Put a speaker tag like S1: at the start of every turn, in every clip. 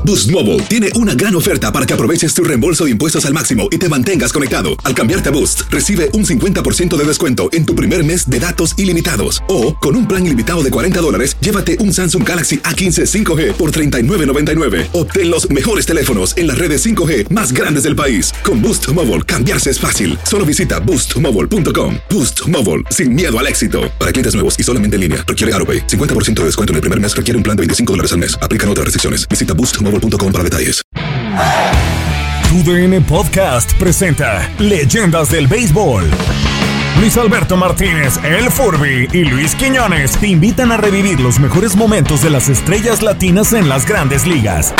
S1: Boost Mobile tiene una gran oferta para que aproveches tu reembolso de impuestos al máximo y te mantengas conectado. Al cambiarte a Boost, recibe un 50% de descuento en tu primer mes de datos ilimitados. O, con un plan ilimitado de $40, llévate un Samsung Galaxy A15 5G por $39.99. Obtén los mejores teléfonos en las redes 5G más grandes del país. Con Boost Mobile, cambiarse es fácil. Solo visita boostmobile.com. Boost Mobile, sin miedo al éxito. Para clientes nuevos y solamente en línea, requiere AroPay. 50% de descuento en el primer mes requiere un plan de $25 al mes. Aplican otras restricciones. Visita boostmobile.com para detalles.
S2: TUDN Podcast presenta Leyendas del Béisbol. Luis Alberto Martínez, el Furby y Luis Quiñones te invitan a revivir los mejores momentos de las estrellas latinas en las grandes ligas.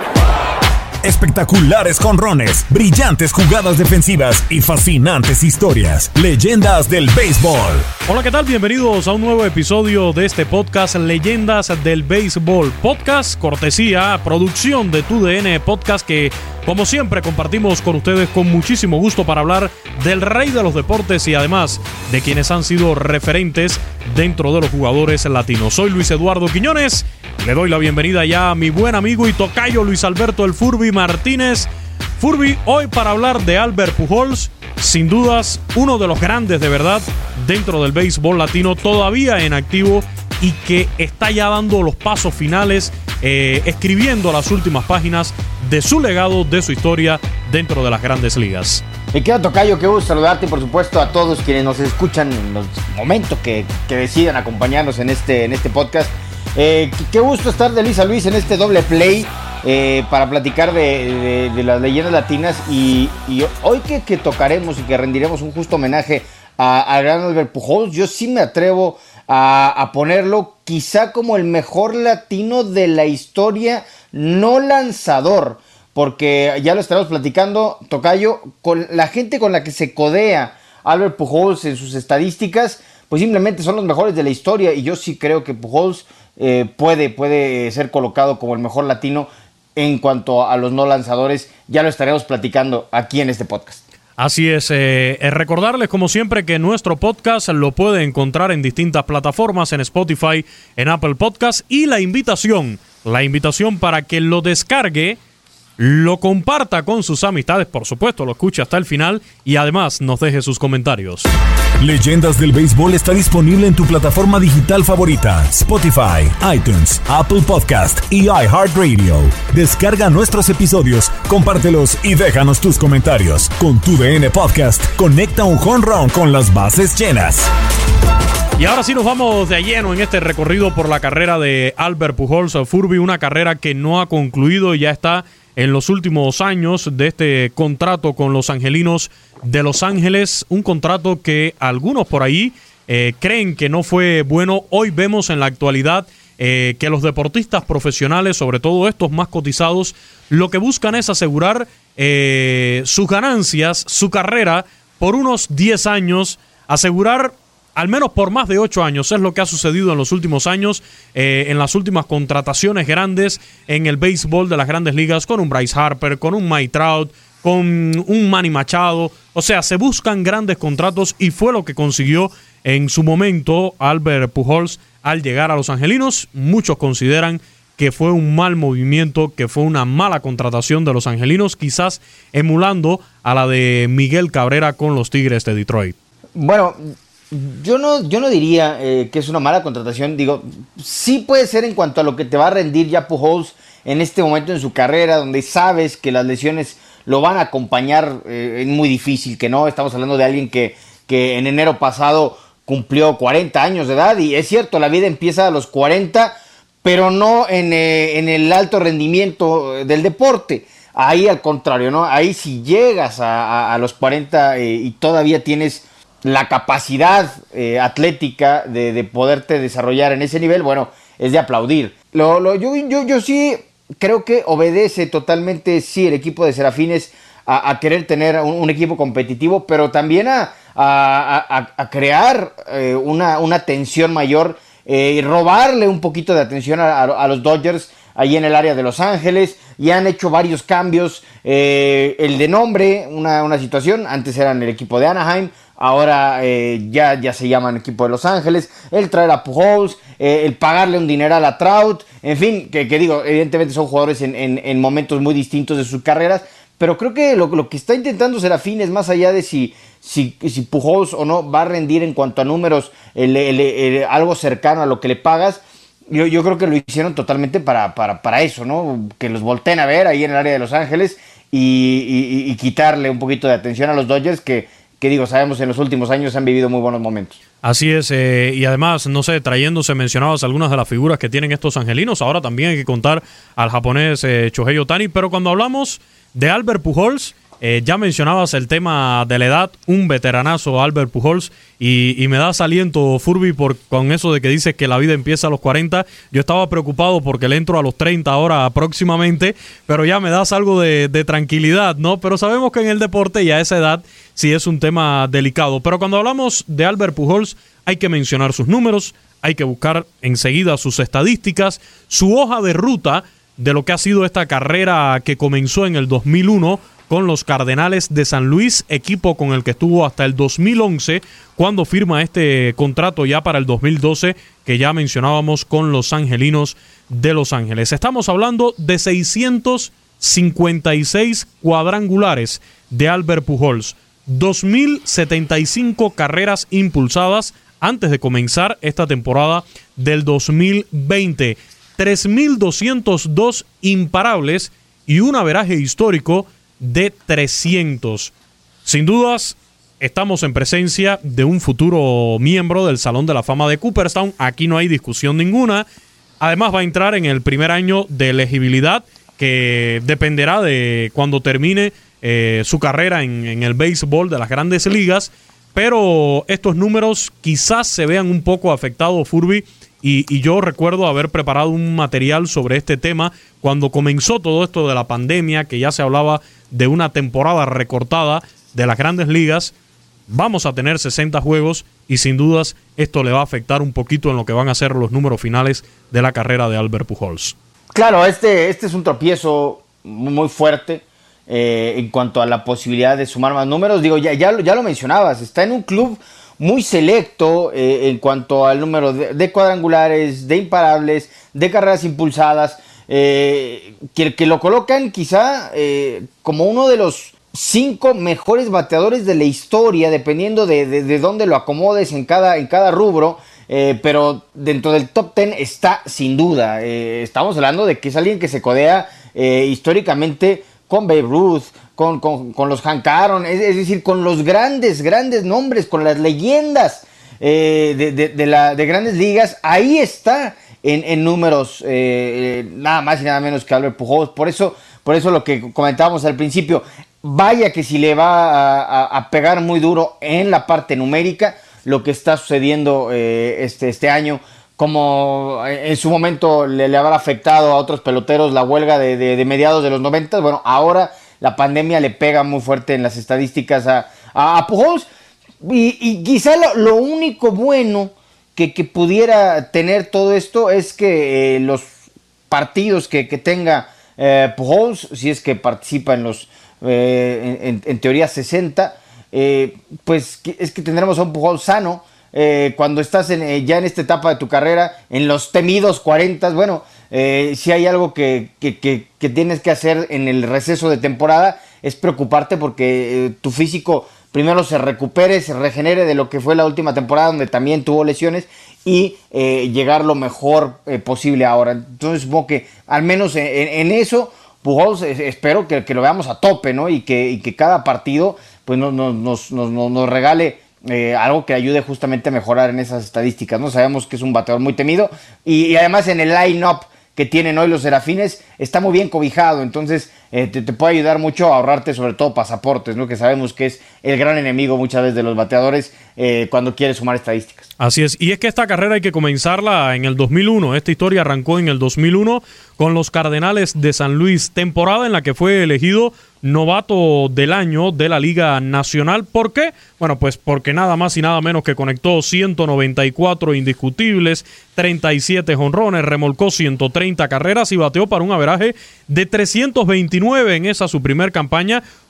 S2: Espectaculares jonrones, brillantes jugadas defensivas y fascinantes historias. Leyendas del Béisbol.
S3: Hola, ¿qué tal? Bienvenidos a un nuevo episodio de este podcast Leyendas del Béisbol. Podcast, cortesía, producción de TUDN Podcast que, como siempre, compartimos con ustedes con muchísimo gusto para hablar del rey de los deportes y además de quienes han sido referentes dentro de los jugadores latinos. Soy Luis Eduardo Quiñones. Le doy la bienvenida ya a mi buen amigo y tocayo Luis Alberto el Furby Martínez. Furby, hoy para hablar de Albert Pujols, sin dudas uno de los grandes de verdad dentro del béisbol latino, todavía en activo y que está ya dando los pasos finales, escribiendo las últimas páginas de su legado, de su historia dentro de las grandes ligas.
S4: Me queda tocayo, qué gusto saludarte y por supuesto a todos quienes nos escuchan en los momentos que decidan acompañarnos en este podcast. Qué gusto estar de Luis a Luis en este doble play para platicar de las leyendas latinas y hoy que tocaremos y que rendiremos un justo homenaje al gran Albert Pujols. Yo sí me atrevo a ponerlo quizá como el mejor latino de la historia, no lanzador, porque ya lo estaremos platicando, tocayo, con la gente con la que se codea Albert Pujols en sus estadísticas, pues simplemente son los mejores de la historia y yo sí creo que Pujols puede ser colocado como el mejor latino en cuanto a los no lanzadores. Ya lo estaremos platicando aquí en este podcast.
S3: Así es, recordarles como siempre que nuestro podcast lo puede encontrar en distintas plataformas, en Spotify, en Apple Podcast, y la invitación para que lo descargue, lo comparta con sus amistades, por supuesto, lo escuche hasta el final y además nos deje sus comentarios.
S2: Leyendas del Béisbol está disponible en tu plataforma digital favorita: Spotify, iTunes, Apple Podcast y iHeartRadio. Descarga nuestros episodios, compártelos y déjanos tus comentarios. Con TUDN Podcast, conecta un home run con las bases llenas.
S3: Y ahora sí nos vamos de lleno en este recorrido por la carrera de Albert Pujols Furby, una carrera que no ha concluido y ya está en los últimos años de este contrato con los Angelinos de Los Ángeles, un contrato que algunos por ahí creen que no fue bueno. Hoy vemos en la actualidad que los deportistas profesionales, sobre todo estos más cotizados, lo que buscan es asegurar sus ganancias, su carrera por unos 10 años, asegurar al menos por más de 8 años. Es lo que ha sucedido en los últimos años, en las últimas contrataciones grandes en el béisbol de las grandes ligas, con un Bryce Harper, con un Mike Trout, con un Manny Machado. O sea, se buscan grandes contratos y fue lo que consiguió en su momento Albert Pujols al llegar a los Angelinos. Muchos consideran que fue un mal movimiento, que fue una mala contratación de los Angelinos, quizás emulando a la de Miguel Cabrera con los Tigres de Detroit.
S4: Bueno, yo no diría que es una mala contratación. Digo, sí puede ser en cuanto a lo que te va a rendir ya Pujols en este momento en su carrera, donde sabes que las lesiones lo van a acompañar. Es muy difícil que no. Estamos hablando de alguien que en enero pasado cumplió 40 años de edad, y es cierto, la vida empieza a los 40, pero no en el alto rendimiento del deporte. Ahí al contrario, ¿no? Ahí si llegas a los 40 y todavía tienes la capacidad atlética de poderte desarrollar en ese nivel, bueno, es de aplaudir. Yo sí creo que obedece totalmente, sí, el equipo de Serafines a querer tener un equipo competitivo, pero también a crear una tensión mayor y robarle un poquito de atención a los Dodgers ahí en el área de Los Ángeles. Y han hecho varios cambios, el de nombre, una situación. Antes eran el equipo de Anaheim, ahora ya se llaman equipo de Los Ángeles. El traer a Pujols, el pagarle un dineral a Trout, En fin, que digo, evidentemente son jugadores en momentos muy distintos de sus carreras, pero creo que lo que está intentando Serafín es más allá de si Pujols o no va a rendir en cuanto a números algo cercano a lo que le pagas. Yo creo que lo hicieron totalmente para eso, ¿no? Que los volteen a ver ahí en el área de Los Ángeles y quitarle un poquito de atención a los Dodgers que digo, sabemos en los últimos años han vivido muy buenos momentos.
S3: Así es, y además, no sé, mencionabas algunas de las figuras que tienen estos angelinos. Ahora también hay que contar al japonés Shohei Ohtani, pero cuando hablamos de Albert Pujols, ya mencionabas el tema de la edad, un veteranazo Albert Pujols, y me das aliento, Furby, con eso de que dices que la vida empieza a los 40. Yo estaba preocupado porque le entro a los 30 ahora próximamente, pero ya me das algo de tranquilidad, ¿no? Pero sabemos que en el deporte y a esa edad sí es un tema delicado. Pero cuando hablamos de Albert Pujols, hay que mencionar sus números, hay que buscar enseguida sus estadísticas, su hoja de ruta de lo que ha sido esta carrera que comenzó en el 2001 con los Cardenales de San Luis, equipo con el que estuvo hasta el 2011, cuando firma este contrato ya para el 2012, que ya mencionábamos con los Angelinos de Los Ángeles. Estamos hablando de 656 cuadrangulares de Albert Pujols, 2.075 carreras impulsadas antes de comenzar esta temporada del 2020, 3.202 imparables y un averaje histórico de 300. Sin dudas, estamos en presencia de un futuro miembro del Salón de la Fama de Cooperstown. Aquí no hay discusión ninguna. Además, va a entrar en el primer año de elegibilidad, que dependerá de cuando termine su carrera en el béisbol de las Grandes Ligas. Pero estos números quizás se vean un poco afectados, Furby. Y yo recuerdo haber preparado un material sobre este tema cuando comenzó todo esto de la pandemia, que ya se hablaba de una temporada recortada de las Grandes Ligas. Vamos a tener 60 juegos y sin dudas esto le va a afectar un poquito en lo que van a ser los números finales de la carrera de Albert Pujols.
S4: Claro, este es un tropiezo muy fuerte en cuanto a la posibilidad de sumar más números. Digo, ya lo mencionabas, está en un club muy selecto en cuanto al número de cuadrangulares, de imparables, de carreras impulsadas, que lo colocan quizá como uno de los 5 mejores bateadores de la historia, dependiendo de dónde lo acomodes en cada rubro, pero dentro del top 10 está sin duda. Estamos hablando de que es alguien que se codea históricamente con Babe Ruth, con los Hank Aaron, es decir, con los grandes nombres, con las leyendas de Grandes Ligas. Ahí está en números nada más y nada menos que Albert Pujols. Por eso lo que comentábamos al principio, vaya que si le va a pegar muy duro en la parte numérica lo que está sucediendo este año, como en su momento le habrá afectado a otros peloteros la huelga de mediados de los 90. Bueno, ahora la pandemia le pega muy fuerte en las estadísticas a Pujols, y quizá lo único bueno que pudiera tener todo esto es que los partidos que tenga Pujols, si es que participa en los en teoría 60, pues es que tendremos a un Pujols sano. Cuando estás ya en esta etapa de tu carrera, en los temidos 40, bueno, si hay algo que tienes que hacer en el receso de temporada, es preocuparte porque tu físico primero se recupere, se regenere de lo que fue la última temporada, donde también tuvo lesiones, y llegar lo mejor posible ahora. Entonces supongo que al menos en eso Pujols espero que lo veamos a tope, ¿no? Y que cada partido pues nos regale algo que ayude justamente a mejorar en esas estadísticas, ¿no? Sabemos que es un bateador muy temido y además en el line-up que tienen hoy los Serafines está muy bien cobijado, entonces te puede ayudar mucho a ahorrarte sobre todo pasaportes, ¿no? Que sabemos que es el gran enemigo muchas veces de los bateadores cuando quieres sumar estadísticas.
S3: Así es, y es que esta carrera hay que comenzarla en el 2001, esta historia arrancó en el 2001 con los Cardenales de San Luis, temporada en la que fue elegido novato del año de la Liga Nacional. ¿Por qué? Bueno, pues porque nada más y nada menos que conectó 194 indiscutibles, 37 jonrones, remolcó 130 carreras y bateó para un averaje de 329 en esa su primer campaña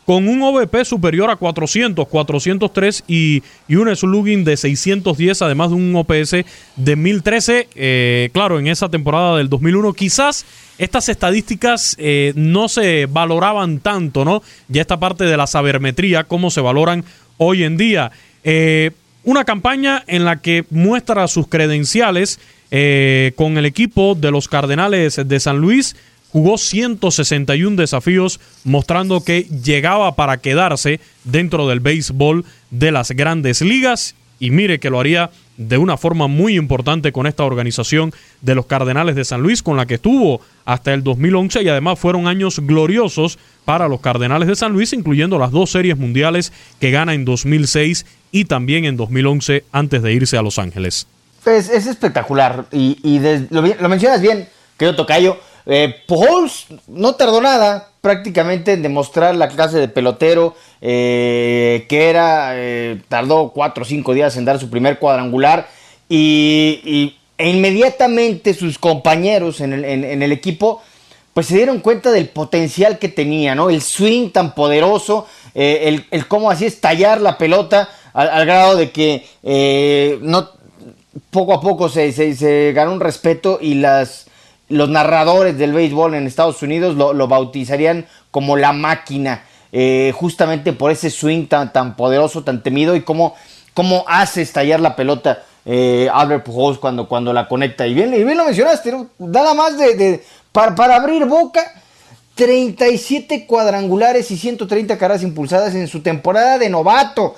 S3: con un OVP superior a 400, 403 y un slugging de 610, además de un OPS de 1013. Claro, en esa temporada del 2001 quizás estas estadísticas no se valoraban tanto, ¿no? Ya esta parte de la sabermetría, cómo se valoran hoy en día. Una campaña en la que muestra sus credenciales con el equipo de los Cardenales de San Luis. Jugó 161 desafíos, mostrando que llegaba para quedarse dentro del béisbol de las grandes ligas. Y mire que lo haría de una forma muy importante con esta organización de los Cardenales de San Luis, con la que estuvo hasta el 2011, y además fueron años gloriosos para los Cardenales de San Luis, incluyendo las 2 series mundiales que gana en 2006 y también en 2011 antes de irse a Los Ángeles.
S4: Pues es espectacular y lo mencionas bien, querido tocayo. Pujols no tardó nada prácticamente en demostrar la clase de pelotero que era. Tardó 4 o 5 días en dar su primer cuadrangular e inmediatamente sus compañeros en el equipo pues se dieron cuenta del potencial que tenía, ¿no? El swing tan poderoso, el cómo hacía estallar la pelota al grado de que poco a poco se ganó un respeto, y los narradores del béisbol en Estados Unidos lo bautizarían como la máquina, justamente por ese swing tan poderoso, tan temido, y cómo hace estallar la pelota Albert Pujols cuando la conecta. Y bien lo mencionaste, ¿no? Nada más para abrir boca, 37 cuadrangulares y 130 carreras impulsadas en su temporada de novato.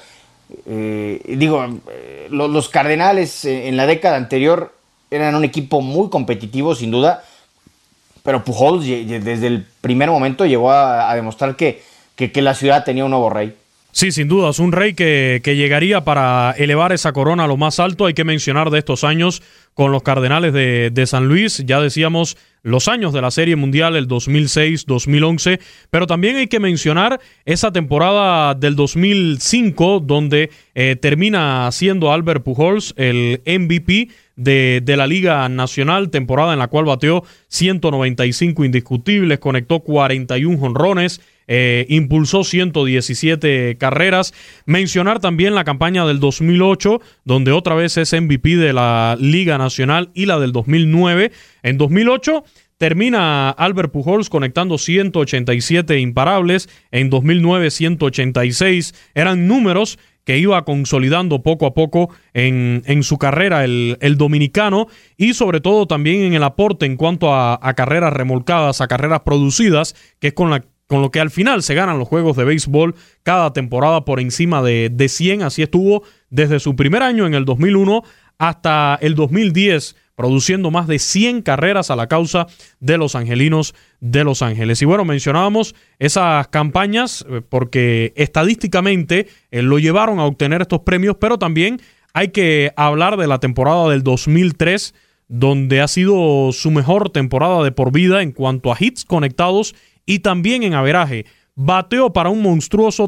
S4: Los Cardenales en la década anterior eran un equipo muy competitivo, sin duda, pero Pujols desde el primer momento llegó a demostrar que la ciudad tenía un nuevo rey.
S3: Sí, sin duda, es un rey que llegaría para elevar esa corona a lo más alto. Hay que mencionar de estos años con los Cardenales de San Luis, ya decíamos los años de la Serie Mundial, el 2006, 2011, pero también hay que mencionar esa temporada del 2005, donde termina siendo Albert Pujols el MVP de la Liga Nacional, temporada en la cual bateó 195 indiscutibles, conectó 41 jonrones, impulsó 117 carreras. Mencionar también la campaña del 2008, donde otra vez es MVP de la Liga Nacional, y la del 2009. En 2008 termina Albert Pujols conectando 187 imparables, en 2009 186. Eran números que iba consolidando poco a poco en su carrera el dominicano, y sobre todo también en el aporte en cuanto a carreras remolcadas, a carreras producidas, que es con lo que al final se ganan los juegos de béisbol cada temporada por encima de 100. Así estuvo desde su primer año en el 2001 hasta el 2010, produciendo más de 100 carreras a la causa de los angelinos de Los Ángeles. Y bueno, mencionábamos esas campañas porque estadísticamente lo llevaron a obtener estos premios, pero también hay que hablar de la temporada del 2003, donde ha sido su mejor temporada de por vida en cuanto a hits conectados y también en averaje. Bateó para un monstruoso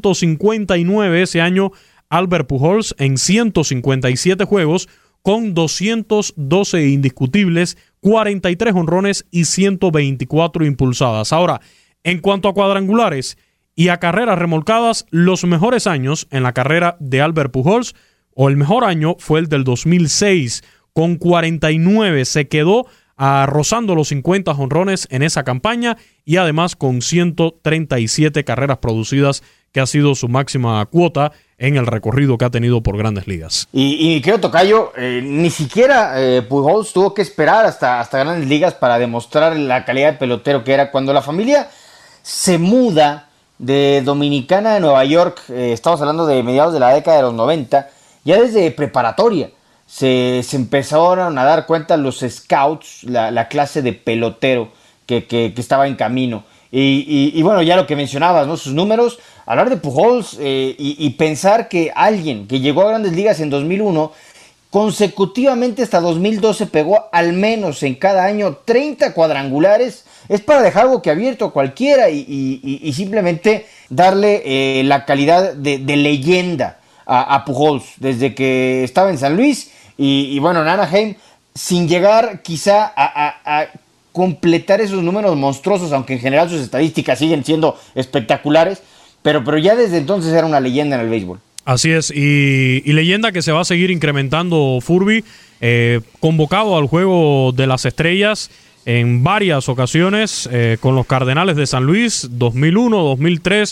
S3: 359 ese año Albert Pujols en 157 juegos, con 212 indiscutibles, 43 jonrones y 124 impulsadas. Ahora, en cuanto a cuadrangulares y a carreras remolcadas, los mejores años en la carrera de Albert Pujols, o el mejor año, fue el del 2006, con 49. Se quedó rozando los 50 jonrones en esa campaña, y además con 137 carreras producidas, que ha sido su máxima cuota en el recorrido que ha tenido por Grandes Ligas.
S4: Y creo, tocayo, ni siquiera Pujols tuvo que esperar hasta Grandes Ligas para demostrar la calidad de pelotero que era. Cuando la familia se muda de Dominicana a Nueva York, estamos hablando de mediados de la década de los 90, ya desde preparatoria se empezaron a dar cuenta los scouts, la clase de pelotero que estaba en camino. Y bueno, ya lo que mencionabas, ¿no? Sus números, hablar de Pujols y pensar que alguien que llegó a Grandes Ligas en 2001, consecutivamente hasta 2012 pegó al menos en cada año 30 cuadrangulares, es para dejar algo que abierto a cualquiera y simplemente darle la calidad de leyenda a Pujols desde que estaba en San Luis y bueno, en Anaheim, sin llegar quizá a completar esos números monstruosos, aunque en general sus estadísticas siguen siendo espectaculares, pero ya desde entonces era una leyenda en el béisbol.
S3: Así es, y leyenda que se va a seguir incrementando Furby, convocado al Juego de las Estrellas en varias ocasiones con los Cardenales de San Luis, 2001, 2003,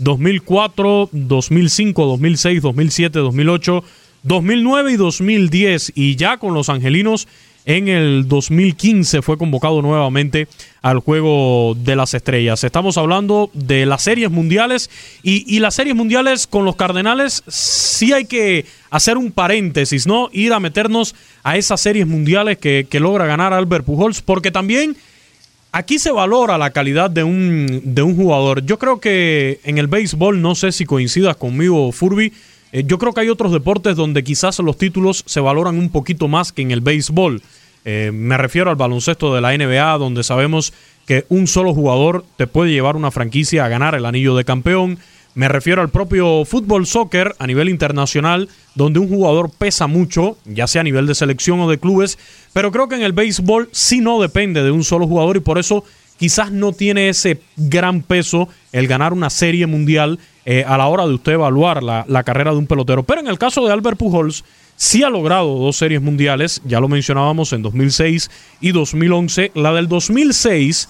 S3: 2004, 2005, 2006, 2007, 2008, 2009 y 2010, y ya con los Angelinos en el 2015 fue convocado nuevamente al Juego de las Estrellas. Estamos hablando de las series mundiales y las series mundiales con los Cardenales sí hay que hacer un paréntesis, ¿no? Ir a meternos a esas series mundiales que logra ganar Albert Pujols, porque también aquí se valora la calidad de un jugador. Yo creo que en el béisbol, no sé si coincidas conmigo, Furby, yo creo que hay otros deportes donde quizás los títulos se valoran un poquito más que en el béisbol. Me refiero al baloncesto de la NBA, donde sabemos que un solo jugador te puede llevar una franquicia a ganar el anillo de campeón. Me refiero al propio fútbol soccer a nivel internacional, donde un jugador pesa mucho, ya sea a nivel de selección o de clubes, pero creo que en el béisbol sí no depende de un solo jugador y por eso quizás no tiene ese gran peso el ganar una serie mundial a la hora de usted evaluar la carrera de un pelotero. Pero en el caso de Albert Pujols, sí ha logrado 2 series mundiales, ya lo mencionábamos en 2006 y 2011. La del 2006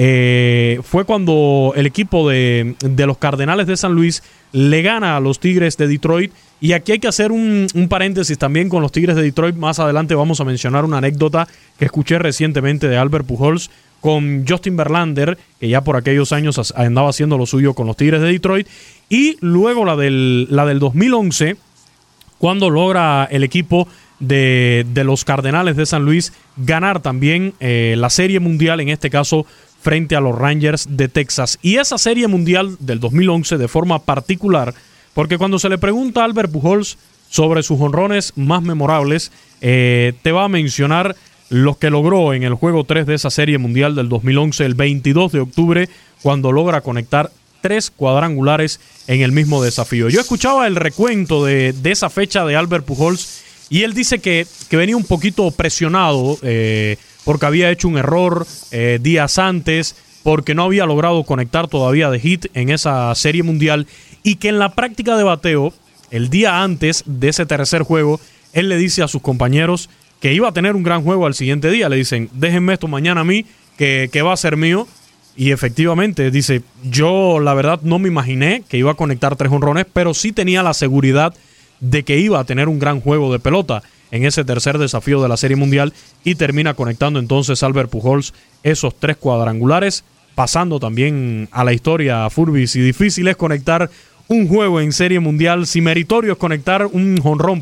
S3: fue cuando el equipo de los Cardenales de San Luis le gana a los Tigres de Detroit. Y aquí hay que hacer un paréntesis también con los Tigres de Detroit. Más adelante vamos a mencionar una anécdota que escuché recientemente de Albert Pujols con Justin Verlander, que ya por aquellos años andaba haciendo lo suyo con los Tigres de Detroit. Y luego la del 2011, cuando logra el equipo de los Cardenales de San Luis ganar también la Serie Mundial, en este caso frente a los Rangers de Texas. Y esa Serie Mundial del 2011 de forma particular, porque cuando se le pregunta a Albert Pujols sobre sus jonrones más memorables, te va a mencionar los que logró en el Juego 3 de esa Serie Mundial del 2011, el 22 de octubre, cuando logra conectar 3 cuadrangulares en el mismo desafío. Yo escuchaba el recuento de esa fecha de Albert Pujols y él dice que venía un poquito presionado porque había hecho un error días antes, porque no había logrado conectar todavía de hit en esa Serie Mundial y que en la práctica de bateo, el día antes de ese tercer juego, él le dice a sus compañeros que iba a tener un gran juego al siguiente día. Le dicen, déjenme esto mañana a mí, que va a ser mío. Y efectivamente, dice, yo la verdad no me imaginé que iba a conectar 3 jonrones, pero sí tenía la seguridad de que iba a tener un gran juego de pelota en ese tercer desafío de la Serie Mundial y termina conectando entonces Albert Pujols esos 3 cuadrangulares, pasando también a la historia, Furby. Si difícil es conectar un juego en Serie Mundial, si meritorio es conectar un jonrón,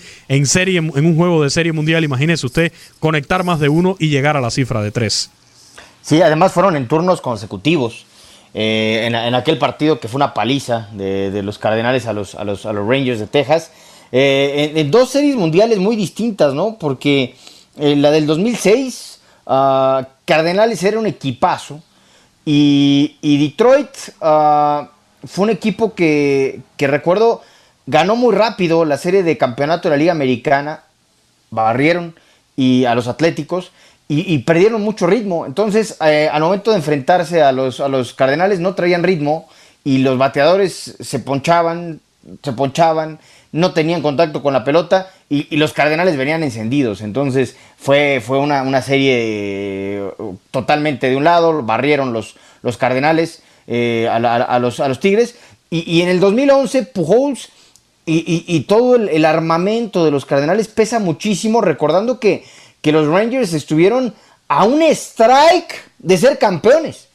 S3: en un juego de Serie Mundial, imagínese usted conectar más de uno y llegar a la cifra de 3.
S4: Sí, además fueron en turnos consecutivos. En aquel partido que fue una paliza de los Cardenales a los Rangers de Texas. En 2 series mundiales muy distintas, ¿no? Porque la del 2006, Cardenales era un equipazo. Y Detroit fue un equipo que recuerdo ganó muy rápido la serie de campeonato de la Liga Americana. Barrieron a los Atléticos. Y perdieron mucho ritmo. Entonces, al momento de enfrentarse a los Cardenales no traían ritmo y los bateadores se ponchaban, no tenían contacto con la pelota y los Cardenales venían encendidos. Entonces, fue una serie totalmente de un lado, barrieron los Cardenales a los Tigres. Y en el 2011, Pujols y todo el armamento de los Cardenales pesa muchísimo, recordando que los Rangers estuvieron a un strike de ser campeones.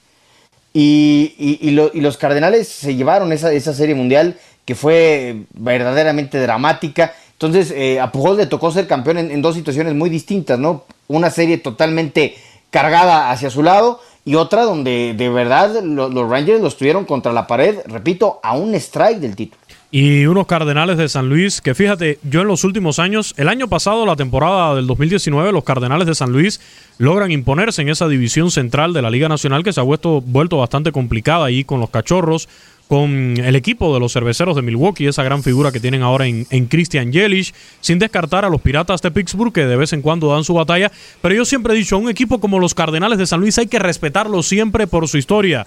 S4: Y los Cardenales se llevaron esa Serie Mundial que fue verdaderamente dramática. Entonces a Pujols le tocó ser campeón en 2 situaciones muy distintas, ¿no? Una serie totalmente cargada hacia su lado y otra donde de verdad los Rangers los tuvieron contra la pared, repito, a un strike del título.
S3: Y unos Cardenales de San Luis que, fíjate, yo en los últimos años, el año pasado, la temporada del 2019, los Cardenales de San Luis logran imponerse en esa división central de la Liga Nacional que se ha vuelto bastante complicada ahí con los Cachorros, con el equipo de los Cerveceros de Milwaukee, esa gran figura que tienen ahora en Christian Yelich, sin descartar a los Piratas de Pittsburgh, que de vez en cuando dan su batalla. Pero yo siempre he dicho, a un equipo como los Cardenales de San Luis hay que respetarlo siempre por su historia.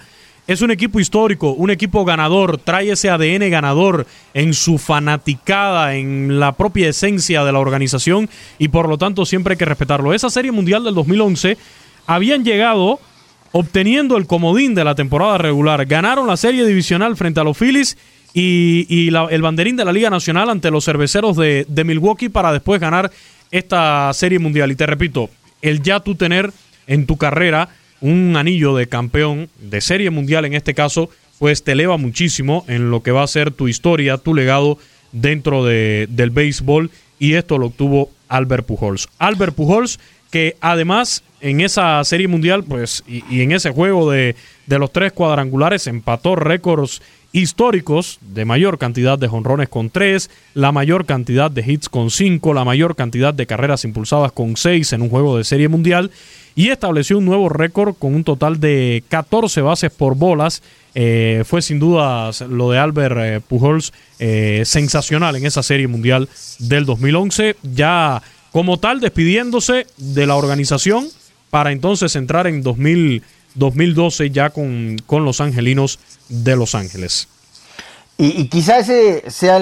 S3: es un equipo histórico, un equipo ganador, trae ese ADN ganador en su fanaticada, en la propia esencia de la organización, y por lo tanto siempre hay que respetarlo. Esa Serie Mundial del 2011 habían llegado obteniendo el comodín de la temporada regular, ganaron la serie divisional frente a los Phillies y el banderín de la Liga Nacional ante los Cerveceros de Milwaukee para después ganar esta Serie Mundial. Y te repito, el ya tú tener en tu carrera un anillo de campeón de Serie Mundial en este caso, pues te eleva muchísimo en lo que va a ser tu historia, tu legado dentro del béisbol, y esto lo obtuvo Albert Pujols. Albert Pujols, que además en esa Serie Mundial, pues, y en ese juego de los 3 cuadrangulares, empató récords históricos de mayor cantidad de jonrones con 3, la mayor cantidad de hits con 5, la mayor cantidad de carreras impulsadas con 6 en un juego de Serie Mundial, y estableció un nuevo récord con un total de 14 bases por bolas. Fue sin duda lo de Albert Pujols sensacional en esa Serie Mundial del 2011, ya como tal despidiéndose de la organización para entonces entrar en 2012 ya con los Angelinos de Los Ángeles.
S4: Y quizá ese sea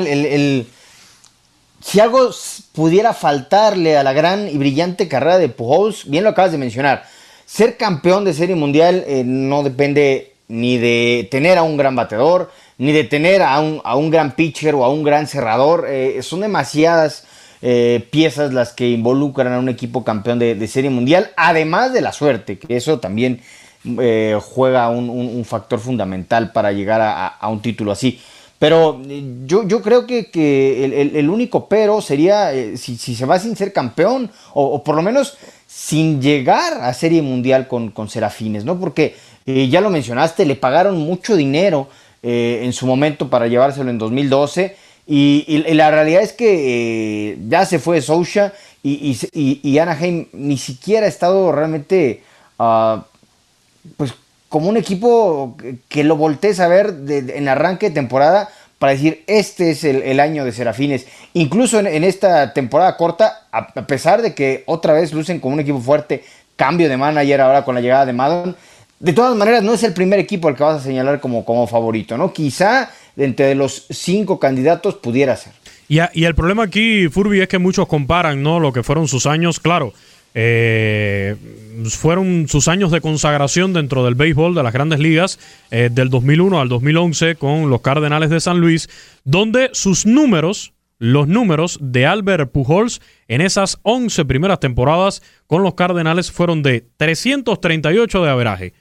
S4: si algo pudiera faltarle a la gran y brillante carrera de Pujols, bien lo acabas de mencionar, ser campeón de Serie Mundial no depende ni de tener a un gran bateador, ni de tener a un gran pitcher o a un gran cerrador. Son demasiadas piezas las que involucran a un equipo campeón de Serie Mundial, además de la suerte, que eso también juega un factor fundamental para llegar a un título así. Pero yo creo que el único pero sería si se va sin ser campeón o por lo menos sin llegar a Serie Mundial con Serafines, ¿no? Porque ya lo mencionaste, le pagaron mucho dinero en su momento para llevárselo en 2012 y la realidad es que ya se fue Souza y Anaheim ni siquiera ha estado realmente pues como un equipo que lo voltees a ver en arranque de temporada para decir, este es el año de Serafines. Incluso en esta temporada corta, a pesar de que otra vez lucen como un equipo fuerte, cambio de manager ahora con la llegada de Maddon, de todas maneras no es el primer equipo al que vas a señalar como favorito, ¿no? Quizá entre los 5 candidatos pudiera ser.
S3: Y el problema aquí, Furby, es que muchos comparan, ¿no?, lo que fueron sus años, claro. Fueron sus años de consagración dentro del béisbol de las grandes ligas, del 2001 al 2011 con los Cardenales de San Luis, donde sus números, los números de Albert Pujols en esas 11 primeras temporadas con los Cardenales fueron de 338 de averaje,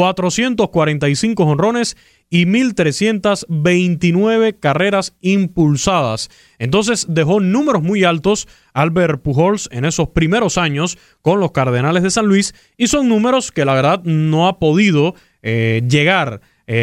S3: 445 jonrones y 1,329 carreras impulsadas. Entonces dejó números muy altos Albert Pujols en esos primeros años con los Cardenales de San Luis, y son números que la verdad no ha podido llegar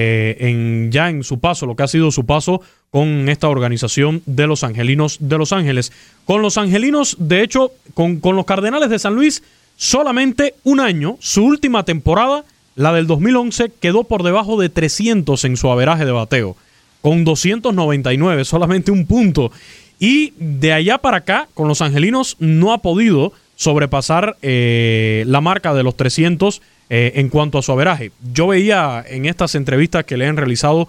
S3: en su paso, lo que ha sido su paso con esta organización de los Angelinos de Los Ángeles. Con los Angelinos, de hecho, con los Cardenales de San Luis, solamente un año, su última temporada, la del 2011, quedó por debajo de 300 en su averaje de bateo, con 299, solamente un punto. Y de allá para acá, con los Angelinos, no ha podido sobrepasar la marca de los 300 en cuanto a su averaje. Yo veía en estas entrevistas que le han realizado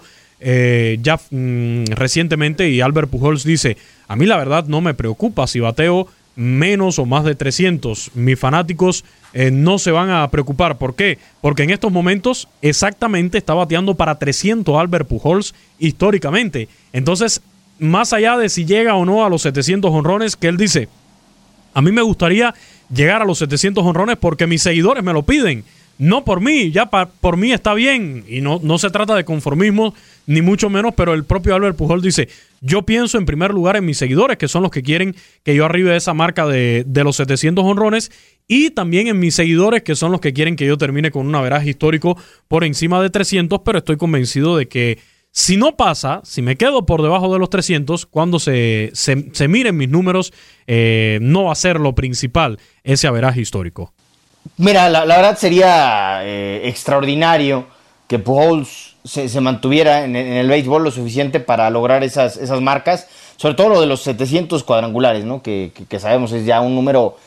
S3: recientemente, y Albert Pujols dice, a mí la verdad no me preocupa si bateo menos o más de 300. Mis fanáticos no se van a preocupar. ¿Por qué? Porque en estos momentos exactamente está bateando para 300 Albert Pujols históricamente. Entonces, más allá de si llega o no a los 700 jonrones, que él dice, a mí me gustaría llegar a los 700 jonrones porque mis seguidores me lo piden. No por mí, ya por mí está bien. Y no se trata de conformismo, ni mucho menos, pero el propio Albert Pujols dice, yo pienso en primer lugar en mis seguidores, que son los que quieren que yo arribe esa marca de los 700 jonrones, y también en mis seguidores, que son los que quieren que yo termine con un averaje histórico por encima de 300, pero estoy convencido de que si no pasa, si me quedo por debajo de los 300, cuando se miren mis números, no va a ser lo principal ese averaje histórico.
S4: Mira, la verdad sería extraordinario que Pujols se mantuviera en el béisbol lo suficiente para lograr esas marcas, sobre todo lo de los 700 cuadrangulares, ¿no? Que sabemos es ya un número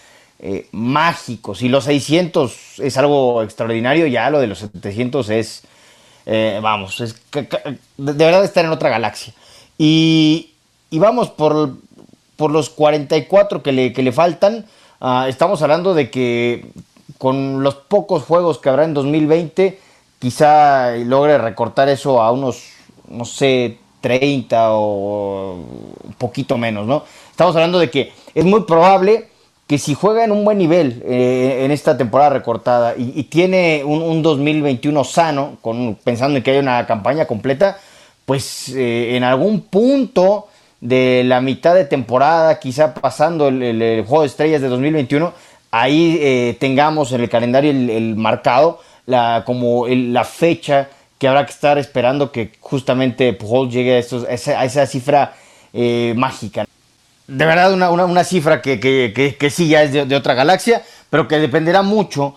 S4: mágico. Si los 600 es algo extraordinario, ya lo de los 700 es vamos, de verdad estar en otra galaxia. Y vamos por los 44 que le faltan. Estamos hablando de que con los pocos juegos que habrá en 2020, quizá logre recortar eso a unos, no sé, 30 o un poquito menos, ¿no? Estamos hablando de que es muy probable que si juega en un buen nivel en esta temporada recortada y tiene un 2021 sano, pensando en que hay una campaña completa, pues en algún punto de la mitad de temporada, quizá pasando el Juego de Estrellas de 2021, ahí tengamos en el calendario el marcado como la fecha que habrá que estar esperando que justamente Pujols llegue a esa cifra mágica. De verdad una cifra que sí ya es de otra galaxia, pero que dependerá mucho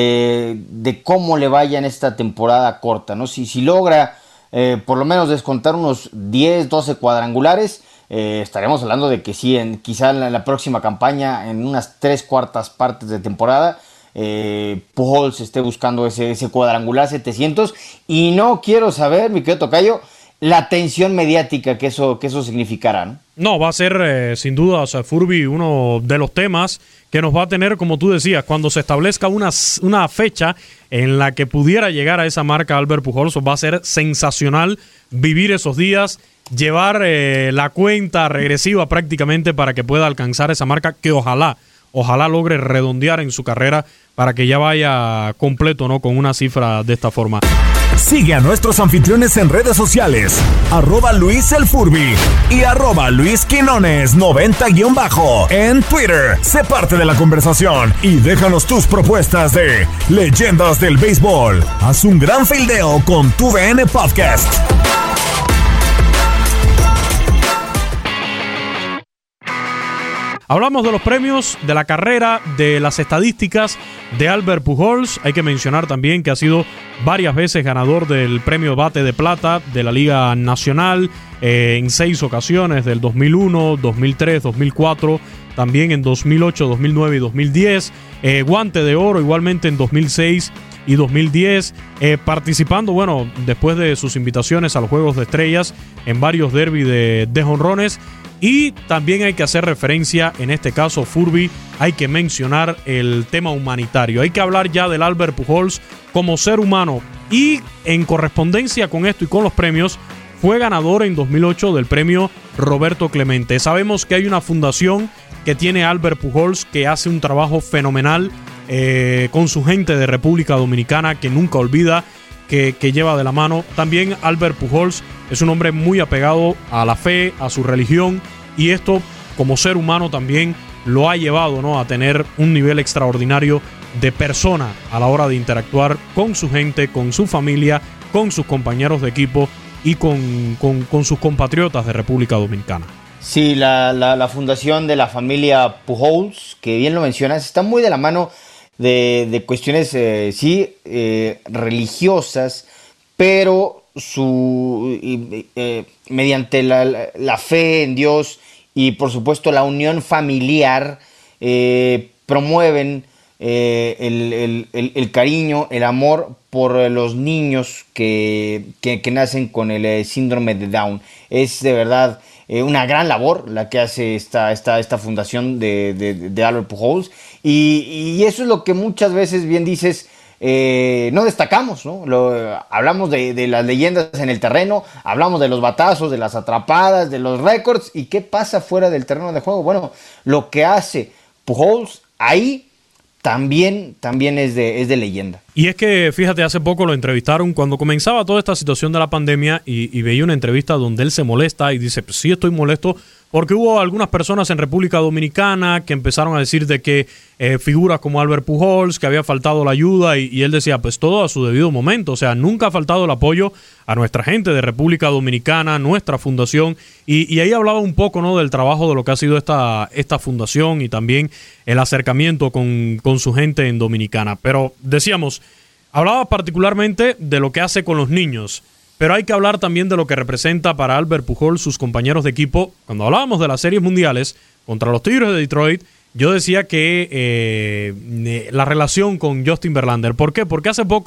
S4: de cómo le vaya en esta temporada corta, ¿no? Si logra por lo menos descontar unos 10, 12 cuadrangulares, estaremos hablando de que sí, quizá en la próxima campaña, en unas 3/4 partes de temporada, Pujols esté buscando ese cuadrangular 700, y no quiero saber, mi querido tocayo, la atención mediática que eso significará, ¿no?
S3: No, va a ser sin duda, o sea, Furby, uno de los temas que nos va a tener, como tú decías, cuando se establezca una fecha en la que pudiera llegar a esa marca Albert Pujols. Va a ser sensacional vivir esos días, llevar la cuenta regresiva prácticamente para que pueda alcanzar esa marca que ojalá logre redondear en su carrera para que ya vaya completo, ¿no?, con una cifra de esta forma.
S2: Sigue a nuestros anfitriones en redes sociales, @Luis el Furby y @LuisQuinones90_ en Twitter. Sé parte de la conversación y déjanos tus propuestas de leyendas del béisbol. Haz un gran fildeo con tu DN Podcast.
S3: Hablamos de los premios, de la carrera, de las estadísticas de Albert Pujols. Hay que mencionar también que ha sido varias veces ganador del premio Bate de Plata de la Liga Nacional, en 6 ocasiones, del 2001, 2003, 2004, también en 2008, 2009 y 2010. Guante de Oro igualmente en 2006 y 2010, participando, bueno, después de sus invitaciones a los Juegos de Estrellas, en varios derbis de jonrones. Y también hay que hacer referencia, en este caso, Furby, hay que mencionar el tema humanitario. Hay que hablar ya del Albert Pujols como ser humano. Y en correspondencia con esto y con los premios, fue ganador en 2008 del premio Roberto Clemente. Sabemos que hay una fundación que tiene Albert Pujols que hace un trabajo fenomenal con su gente de República Dominicana, que nunca olvida, que lleva de la mano. También Albert Pujols es un hombre muy apegado a la fe, a su religión, y esto como ser humano también lo ha llevado, ¿no?, a tener un nivel extraordinario de persona a la hora de interactuar con su gente, con su familia, con sus compañeros de equipo y con sus compatriotas de República Dominicana.
S4: Sí, la fundación de la familia Pujols, que bien lo mencionas, está muy de la mano de cuestiones, religiosas, pero mediante la fe en Dios y por supuesto la unión familiar, promueven el cariño, el amor por los niños que nacen con el síndrome de Down. Es de verdad una gran labor la que hace esta fundación de Albert Pujols, y eso es lo que muchas veces, bien dices, no destacamos, ¿no? Hablamos de las leyendas en el terreno, hablamos de los batazos, de las atrapadas, de los récords, y qué pasa fuera del terreno de juego. Bueno, lo que hace Pujols ahí también es de leyenda.
S3: Y es que, fíjate, hace poco lo entrevistaron cuando comenzaba toda esta situación de la pandemia, y veía una entrevista donde él se molesta y dice, pues sí, estoy molesto porque hubo algunas personas en República Dominicana que empezaron a decir de que figuras como Albert Pujols, que había faltado la ayuda, y él decía, pues todo a su debido momento. O sea, nunca ha faltado el apoyo a nuestra gente de República Dominicana, nuestra fundación, y ahí hablaba un poco, ¿no?, del trabajo de lo que ha sido esta fundación y también el acercamiento con su gente en Dominicana. Pero decíamos, hablaba particularmente de lo que hace con los niños, pero hay que hablar también de lo que representa para Albert Pujols sus compañeros de equipo. Cuando hablábamos de las series mundiales contra los Tigres de Detroit, yo decía que la relación con Justin Verlander. ¿Por qué? Porque hace poco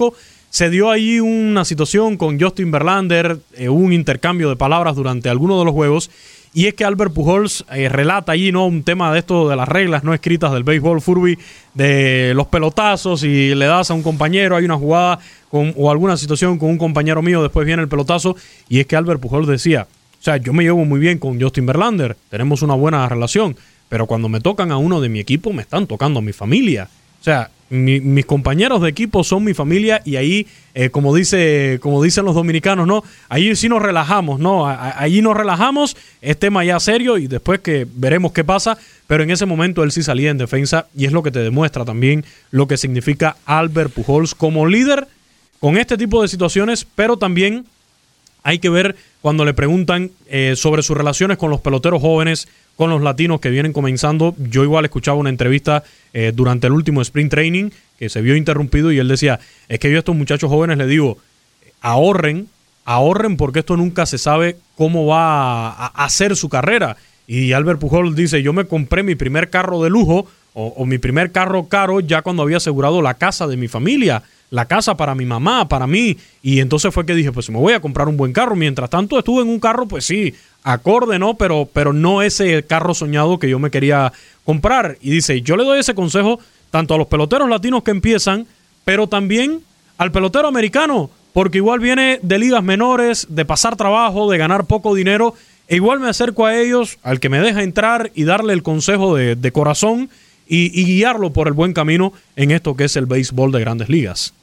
S3: se dio ahí una situación con Justin Verlander, un intercambio de palabras durante alguno de los juegos, y es que Albert Pujols relata allí, ¿no?, un tema de esto de las reglas no escritas del béisbol, Furby, de los pelotazos, y le das a un compañero, hay una jugada o alguna situación con un compañero mío, después viene el pelotazo, y es que Albert Pujols decía, o sea, yo me llevo muy bien con Justin Verlander, tenemos una buena relación, pero cuando me tocan a uno de mi equipo, me están tocando a mi familia. O sea, mis compañeros de equipo son mi familia, y ahí, como dicen los dominicanos, ¿no? Ahí sí nos relajamos, ¿no? Allí nos relajamos, es tema ya serio, y después que veremos qué pasa, pero en ese momento él sí salía en defensa, y es lo que te demuestra también lo que significa Albert Pujols como líder con este tipo de situaciones, pero también hay que ver cuando le preguntan sobre sus relaciones con los peloteros jóvenes, con los latinos que vienen comenzando. Yo igual escuchaba una entrevista durante el último Spring Training que se vio interrumpido, y él decía, es que yo a estos muchachos jóvenes les digo, ahorren porque esto nunca se sabe cómo va a hacer su carrera. Y Albert Pujols dice, yo me compré mi primer carro de lujo o mi primer carro caro ya cuando había asegurado la casa de mi familia, la casa para mi mamá, para mí, y entonces fue que dije, pues me voy a comprar un buen carro. Mientras tanto estuve en un carro, pues sí, acorde, ¿no? Pero no ese carro soñado que yo me quería comprar. Y dice, yo le doy ese consejo tanto a los peloteros latinos que empiezan, pero también al pelotero americano, porque igual viene de ligas menores, de pasar trabajo, de ganar poco dinero, e igual me acerco a ellos, al que me deja entrar y darle el consejo de corazón y guiarlo por el buen camino en esto que es el béisbol de Grandes Ligas.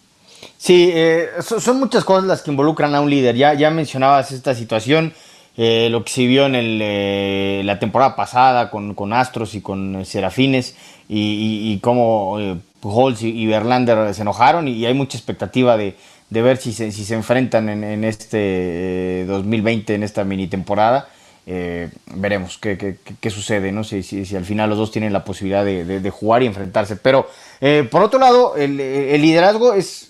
S4: Sí, son muchas cosas las que involucran a un líder. Ya mencionabas esta situación, lo que se vio en la temporada pasada con Astros y con Serafines, y cómo Pujols y Verlander se enojaron, y hay mucha expectativa de ver si se enfrentan en este 2020, en esta mini temporada. Veremos qué sucede, ¿no? Si al final los dos tienen la posibilidad de jugar y enfrentarse. Pero por otro lado, el liderazgo es,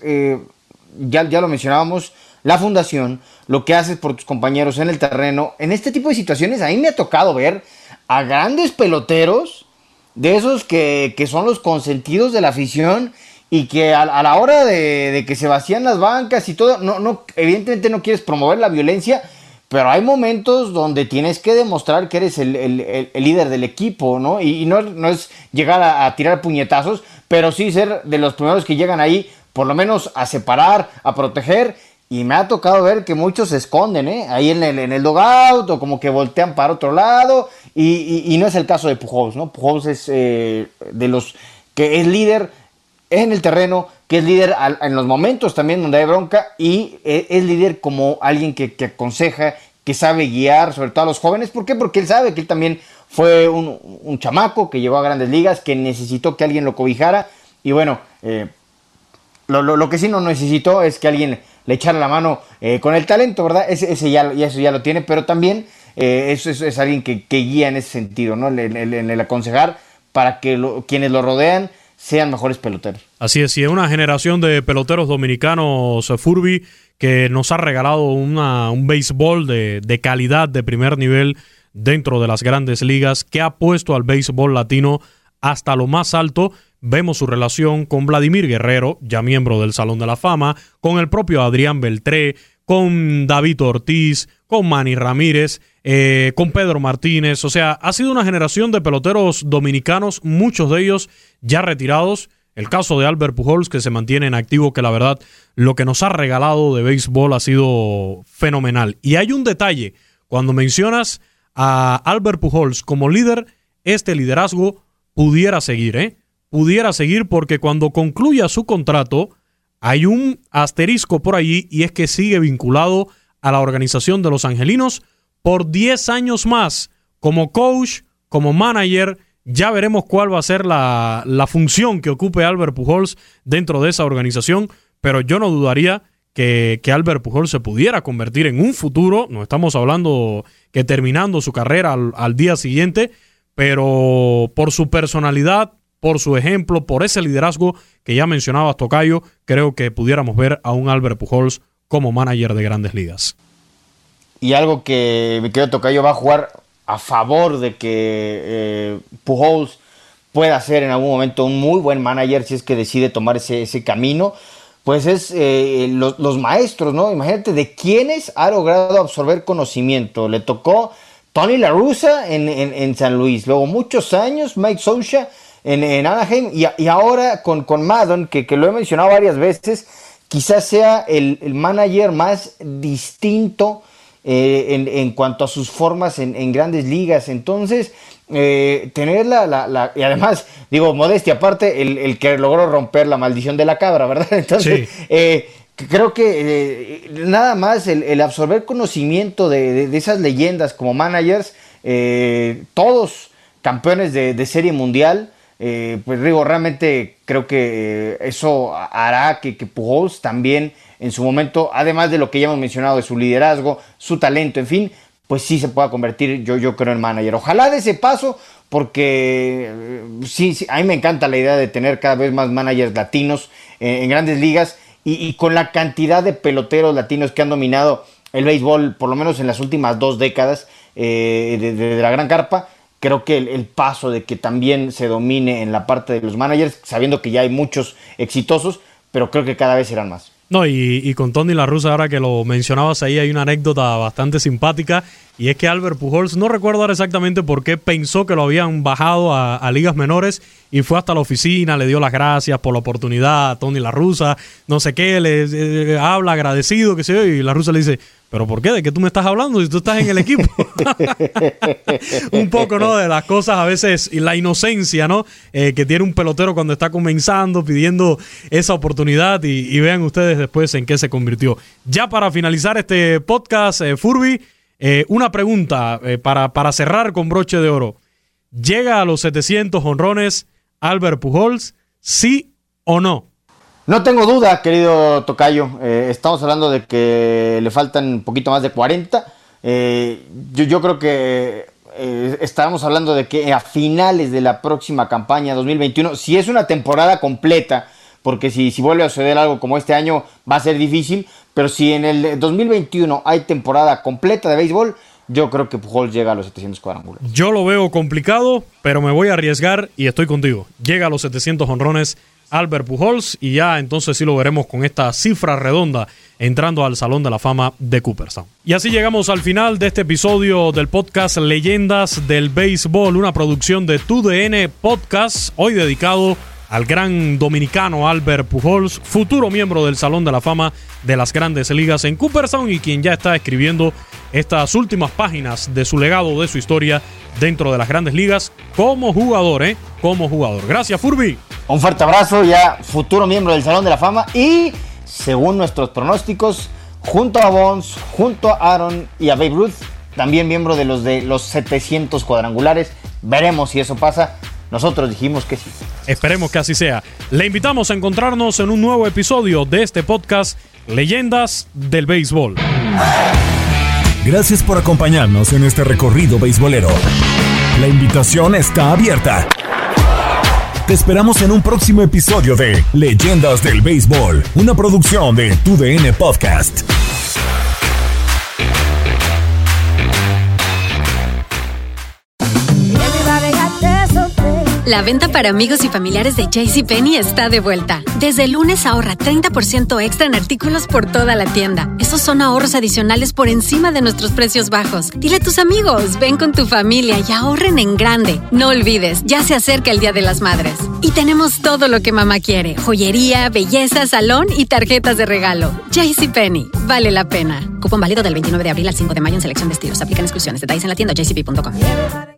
S4: ya lo mencionábamos, la fundación, lo que haces por tus compañeros en el terreno. En este tipo de situaciones, a mí me ha tocado ver a grandes peloteros, de esos que son los consentidos de la afición, y que a la hora de que se vacían las bancas y todo, no, evidentemente no quieres promover la violencia, pero hay momentos donde tienes que demostrar que eres el líder del equipo, ¿no? Y no es llegar a tirar puñetazos, pero sí ser de los primeros que llegan ahí, por lo menos a separar, a proteger. Y me ha tocado ver que muchos se esconden, ahí en el dugout, o como que voltean para otro lado, y no es el caso de Pujols, ¿no? Pujols es de los que es líder en el terreno, que es líder en los momentos también donde hay bronca, y es líder como alguien que aconseja, que sabe guiar, sobre todo a los jóvenes. ¿Por qué? Porque él sabe que él también fue un chamaco que llegó a Grandes Ligas, que necesitó que alguien lo cobijara, y bueno, lo que sí no necesitó es que alguien le echara la mano con el talento, ¿verdad? Eso ya lo tiene, pero también eso es alguien que guía en ese sentido, ¿no? En el aconsejar para que quienes lo rodean sean mejores peloteros.
S3: Así es, y es una generación de peloteros dominicanos, Furby, que nos ha regalado un béisbol de calidad, de primer nivel dentro de las Grandes Ligas, que ha puesto al béisbol latino hasta lo más alto. Vemos su relación con Vladimir Guerrero, ya miembro del Salón de la Fama, con el propio Adrián Beltré, con David Ortiz, con Manny Ramírez, con Pedro Martínez. O sea, ha sido una generación de peloteros dominicanos, muchos de ellos ya retirados. El caso de Albert Pujols, que se mantiene en activo, que la verdad lo que nos ha regalado de béisbol ha sido fenomenal. Y hay un detalle, cuando mencionas a Albert Pujols como líder, este liderazgo pudiera seguir, pudiera seguir, porque cuando concluya su contrato hay un asterisco por allí, y es que sigue vinculado a la organización de los Angelinos por 10 años más como coach, como manager. Ya veremos cuál va a ser la función que ocupe Albert Pujols dentro de esa organización, pero yo no dudaría que Albert Pujols se pudiera convertir en un futuro, no estamos hablando que terminando su carrera al día siguiente, pero por su personalidad, por su ejemplo, por ese liderazgo que ya mencionabas, Tocayo, creo que pudiéramos ver a un Albert Pujols como manager de Grandes Ligas.
S4: Y algo que mi querido Tocayo va a jugar a favor de que Pujols pueda ser en algún momento un muy buen manager, si es que decide tomar ese camino, pues es los maestros, ¿no? Imagínate de quiénes ha logrado absorber conocimiento. Le tocó Tony La Russa en San Luis, luego muchos años Mike Scioscia en Anaheim, y ahora con Maddon, que lo he mencionado varias veces, quizás sea el manager más distinto en cuanto a sus formas en grandes ligas. Entonces, tener y además, digo, modestia aparte, el que logró romper la maldición de la cabra, ¿verdad? Entonces, sí. Creo que nada más el absorber conocimiento de esas leyendas como managers, todos campeones de serie mundial, pues digo, realmente creo que eso hará que Pujols también en su momento, además de lo que ya hemos mencionado de su liderazgo, su talento, en fin, pues sí se pueda convertir, yo creo, en manager. Ojalá de ese paso, porque sí, a mí me encanta la idea de tener cada vez más managers latinos en grandes ligas, y con la cantidad de peloteros latinos que han dominado el béisbol, por lo menos en las últimas 2 décadas de la Gran Carpa, creo que el paso de que también se domine en la parte de los managers, sabiendo que ya hay muchos exitosos, pero creo que cada vez serán más.
S3: No, y con Tony La Russa, ahora que lo mencionabas ahí, hay una anécdota bastante simpática, y es que Albert Pujols, no recuerdo ahora exactamente por qué, pensó que lo habían bajado a ligas menores, y fue hasta la oficina, le dio las gracias por la oportunidad a Tony La Russa, no sé qué, le habla agradecido, qué sé yo, y La Russa le dice: ¿pero por qué? ¿De qué tú me estás hablando si tú estás en el equipo? Un poco, ¿no? De las cosas a veces, y la inocencia, ¿no? Que tiene un pelotero cuando está comenzando, pidiendo esa oportunidad, y vean ustedes después en qué se convirtió. Ya para finalizar este podcast, Furby, una pregunta para cerrar con broche de oro. ¿Llega a los 700 jonrones Albert Pujols, sí o no?
S4: No tengo duda, querido tocayo. Estamos hablando de que le faltan un poquito más de 40. Yo creo que estábamos hablando de que a finales de la próxima campaña 2021, si es una temporada completa, porque si vuelve a suceder algo como este año va a ser difícil, pero si en el 2021 hay temporada completa de béisbol, yo creo que Pujols llega a los 700 cuadrangulares.
S3: Yo lo veo complicado, pero me voy a arriesgar y estoy contigo. Llega a los 700 jonrones Albert Pujols, y ya entonces sí lo veremos con esta cifra redonda entrando al Salón de la Fama de Cooperstown. Y así llegamos al final de este episodio del podcast Leyendas del Béisbol, una producción de TUDN Podcast, hoy dedicado al gran dominicano Albert Pujols, futuro miembro del Salón de la Fama de las Grandes Ligas en Cooperstown, y quien ya está escribiendo estas últimas páginas de su legado, de su historia dentro de las Grandes Ligas como jugador, como jugador. Gracias, Furby.
S4: Un fuerte abrazo, ya futuro miembro del Salón de la Fama, y según nuestros pronósticos, junto a Bonds, junto a Aaron y a Babe Ruth, también miembro de los 700 cuadrangulares. Veremos si eso pasa. Nosotros dijimos que sí.
S3: Esperemos que así sea. Le invitamos a encontrarnos en un nuevo episodio de este podcast Leyendas del Béisbol.
S2: Gracias por acompañarnos en este recorrido beisbolero. La invitación está abierta. Te esperamos en un próximo episodio de Leyendas del Béisbol, una producción de TUDN Podcast.
S5: La venta para amigos y familiares de JCPenney está de vuelta. Desde el lunes ahorra 30% extra en artículos por toda la tienda. Esos son ahorros adicionales por encima de nuestros precios bajos. Dile a tus amigos, ven con tu familia y ahorren en grande. No olvides, ya se acerca el Día de las Madres. Y tenemos todo lo que mamá quiere: joyería, belleza, salón y tarjetas de regalo. JCPenney, vale la pena. Cupón válido del 29 de abril al 5 de mayo en selección de estilos. Aplican exclusiones. Detalles en la tienda jcp.com.